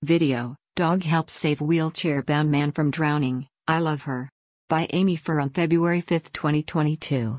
Video, Dog Helps Save Wheelchair-Bound Man from Drowning, I Love Her. By Amy Furr on February 5, 2022.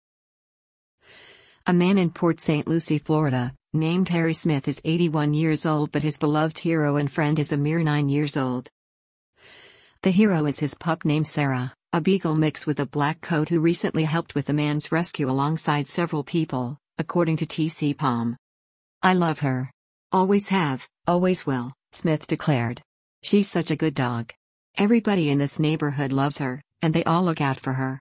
A man in Port St. Lucie, Florida, named Harry Smith is 81 years old, but his beloved hero and friend is a mere 9 years old. The hero is his pup named Sarah, a beagle mix with a black coat who recently helped with the man's rescue alongside several people, according to TC Palm. I love her. Always have, always will, Smith declared. She's such a good dog. Everybody in this neighborhood loves her, and they all look out for her.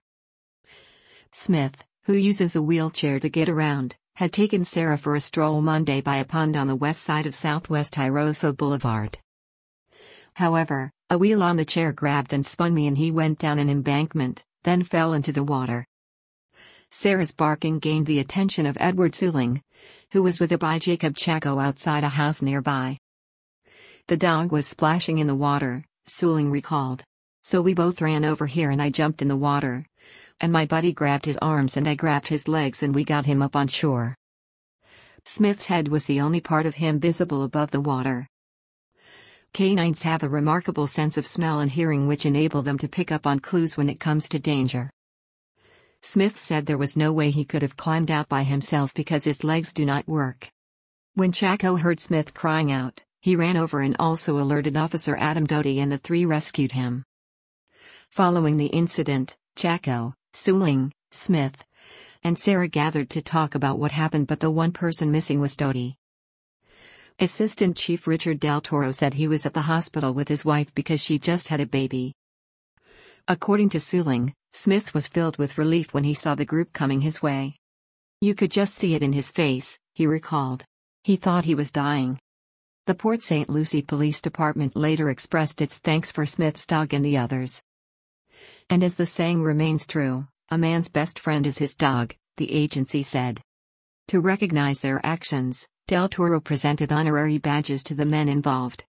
Smith, who uses a wheelchair to get around, had taken Sarah for a stroll Monday by a pond on the west side of Southwest Hiroso Boulevard. However, a wheel on the chair grabbed and spun me and he went down an embankment, then fell into the water. Sarah's barking gained the attention of Edward Suling, who was with a by Jacob Chaco outside a house nearby. The dog was splashing in the water, Suling recalled. So we both ran over here and I jumped in the water. And my buddy grabbed his arms and I grabbed his legs and we got him up on shore. Smith's head was the only part of him visible above the water. Canines have a remarkable sense of smell and hearing which enable them to pick up on clues when it comes to danger. Smith said there was no way he could have climbed out by himself because his legs do not work. When Chaco heard Smith crying out, he ran over and also alerted Officer Adam Doty and the three rescued him. Following the incident, Chaco, Suling, Smith, and Sarah gathered to talk about what happened, but the one person missing was Doty. Assistant Chief Richard Del Toro said he was at the hospital with his wife because she just had a baby. According to Suling, Smith was filled with relief when he saw the group coming his way. You could just see it in his face, he recalled. He thought he was dying. The Port St. Lucie Police Department later expressed its thanks for Smith's dog and the others. And as the saying remains true, a man's best friend is his dog, the agency said. To recognize their actions, Del Toro presented honorary badges to the men involved.